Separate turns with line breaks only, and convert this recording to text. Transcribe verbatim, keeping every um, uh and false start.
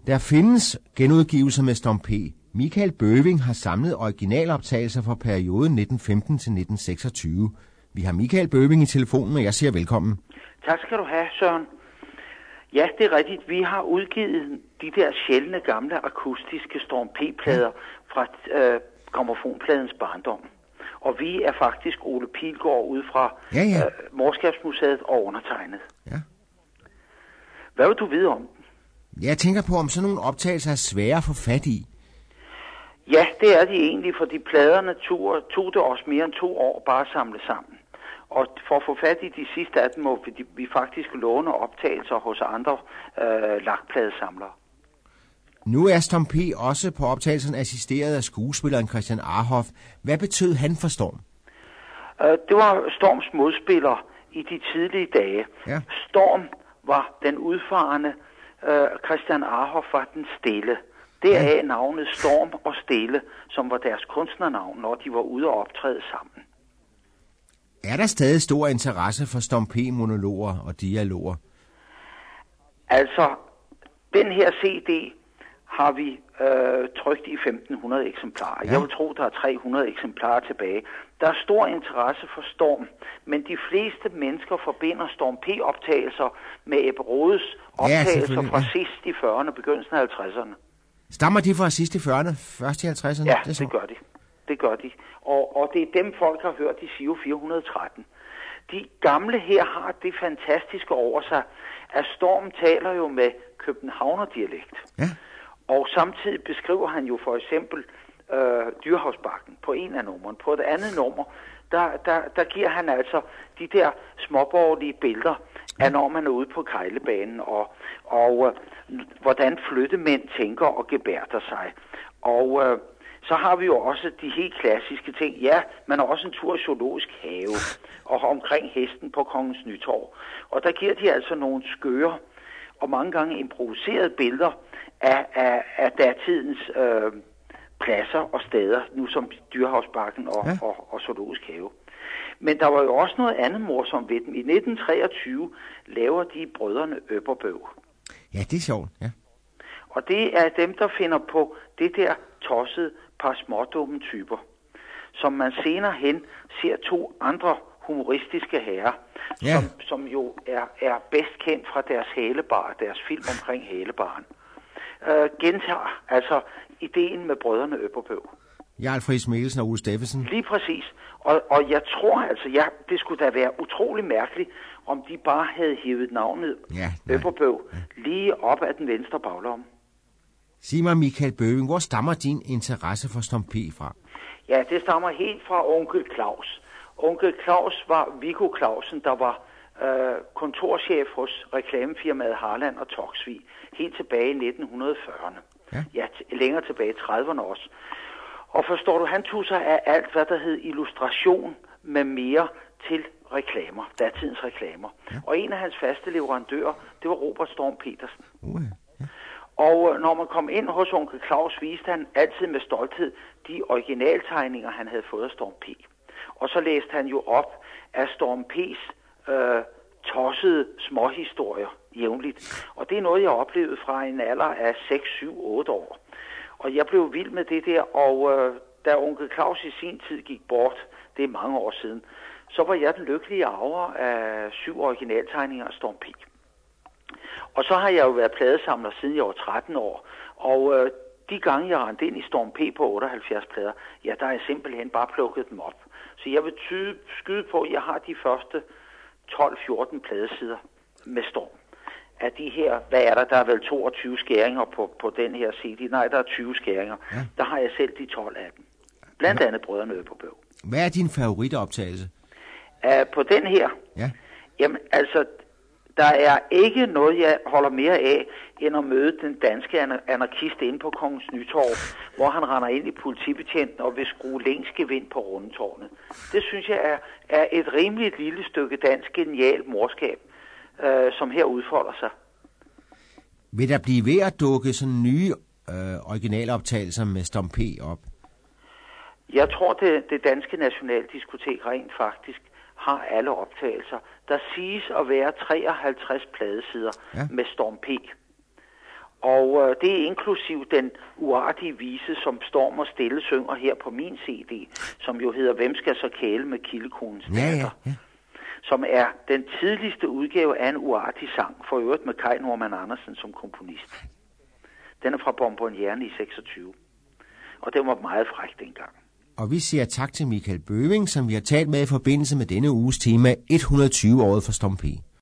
Der findes genudgivelser med Storm P. Michael Bøving har samlet originaloptagelser fra perioden nitten femten til nitten seksogtyve. Vi har Michael Bøving i telefonen, og jeg siger velkommen.
Tak skal du have, Søren. Ja, det er rigtigt. Vi har udgivet de der sjældne gamle akustiske Storm P-plader fra øh, grammofonpladens barndom. Og vi er faktisk Ole Pilgaard ude fra
ja, ja.
øh, Morskabsmuseet og undertegnet.
Ja.
Hvad vil du vide om den?
Jeg tænker på, om sådan nogle optagelser er svære at få fat i.
Ja, det er de egentlig, fordi pladerne tog, tog det også mere end to år bare at samle sammen. Og for at få fat i de sidste af dem, må vi, vi faktisk låne optagelser hos andre øh, lakpladesamlere.
Nu er Storm P. også på optagelsen assisteret af skuespilleren Christian Arhoff. Hvad betød han for Storm?
Øh, det var Storms modspiller i de tidlige dage.
Ja.
Storm var den udfarende, øh, Christian Arhoff var den stille. Deraf ja. navnet Storm og Stille, som var deres kunstnernavn, når de var ude og optræde sammen.
Er der stadig stor interesse for Storm P-monologer og dialoger?
Altså, den her C D har vi øh, trykt i femten hundrede eksemplarer. Ja. Jeg vil tro, der er tre hundrede eksemplarer tilbage. Der er stor interesse for Storm, men de fleste mennesker forbinder Storm P-optagelser med Ebbe Rodes optagelser ja, fra ja. sidst i fyrrerne og begyndelsen af halvtredserne.
Stammer de fra sidst i fyrrerne, først i halvtredserne?
Ja, det, det gør de. Det gør de. Og, og det er dem, folk har hørt i Giro fire hundrede og tretten. De gamle her har det fantastiske over sig, at Storm taler jo med københavnerdialekt.
Ja.
Og samtidig beskriver han jo for eksempel øh, Dyrehavsbakken på en af numrene. På et andet nummer, der, der, der giver han altså de der småborgerlige billeder af, når man er ude på Kejlebanen, og, og øh, hvordan flyttemænd tænker og gebærder sig. Og øh, så har vi jo også de helt klassiske ting. Ja, man har også en tur i zoologisk have, og omkring hesten på Kongens Nytorv. Og der giver de altså nogle skøre og mange gange improviserede billeder af, af, af datidens øh, pladser og steder, nu som Dyrehavsbakken og, ja. og, og zoologisk have. Men der var jo også noget andet morsomt ved dem. I nitten treogtyve laver de brødrene Øpperbøv.
Ja, det er sjovt, ja.
Og det er dem, der finder på det der tossede par smådumme typer, som man senere hen ser to andre humoristiske herrer,
ja.
som, som jo er, er bedst kendt fra deres hælebar, deres film omkring hælebaren. Uh, gentager altså ideen med brødrene Øpperbøv.
Jarl Friis Mikkelsen og Ole Steffensen.
Lige præcis. Og, og jeg tror altså, ja, det skulle da være utrolig mærkeligt, om de bare havde hævet navnet
ja,
Øpperbøv
ja.
lige op af den venstre baglomme.
Sig mig, Michael Bøving, hvor stammer din interesse for Storm P fra?
Ja, det stammer helt fra onkel Claus. Onkel Claus var Viggo Clausen, der var øh, kontorchef hos reklamefirmaet Harland og Toksvig, helt tilbage i nitten fyrrerne.
Ja,
ja t- længere tilbage i trediverne også. Og forstår du, han tog sig af alt, hvad der hed illustration med mere til reklamer, datidens reklamer. Ja. Og en af hans faste leverandører, det var Robert Storm Petersen.
Uh, ja.
Og når man kom ind hos onkel Claus, viste han altid med stolthed de originaltegninger, han havde fået af Storm P. Og så læste han jo op af Storm P's øh, tossede småhistorier jævnligt. Og det er noget, jeg oplevede fra en alder af seks, syv, otte år. Og jeg blev vild med det der, og øh, da onkel Claus i sin tid gik bort, det er mange år siden, så var jeg den lykkelige arver af syv originaltegninger af Storm P. Og så har jeg jo været pladesamler siden jeg var tretten år, og øh, de gange jeg rendte ind i Storm P på otteoghalvfjerds plader, ja, der er jeg simpelthen bare plukket dem op. Så jeg vil tyde, skyde på, at jeg har de første tolv fjorten pladesider med Storm. Af de her, hvad er der, der er vel toogtyve skæringer på, på den her C D. Nej, der er tyve skæringer. Ja. Der har jeg selv de tolv af dem. Blandt andet brødrene Øpperbøv.
Hvad er din favoritoptagelse?
Uh, på den her?
Ja.
Jamen, altså, der er ikke noget, jeg holder mere af, end at møde den danske anarkist inde på Kongens Nytorv, hvor han render ind i politibetjenten og vil skrue længsgevind på Rundetårnet. Det synes jeg er, er et rimeligt lille stykke dansk genialt morskab, øh, som her udfolder sig.
Vil der blive ved at dukke sådan nye øh, originaloptagelser med Storm P op?
Jeg tror, det, det danske nationaldiskotek rent faktisk har alle optagelser. Der siges at være treoghalvtreds pladesider ja. med Storm P. Og øh, det er inklusiv den uartige vise, som Storm og Stille synger her på min C D, som jo hedder Hvem skal så kæle med kildekonens datter?
Ja, ja, ja.
Som er den tidligste udgave af en uartig sang, for øvrigt med Kai Norman Andersen som komponist. Den er fra Bonbonnieren i seksogtyve, og den var meget fræk dengang.
Og vi siger tak til Michael Bøving, som vi har talt med i forbindelse med denne uges tema hundrede og tyve året for Storm P.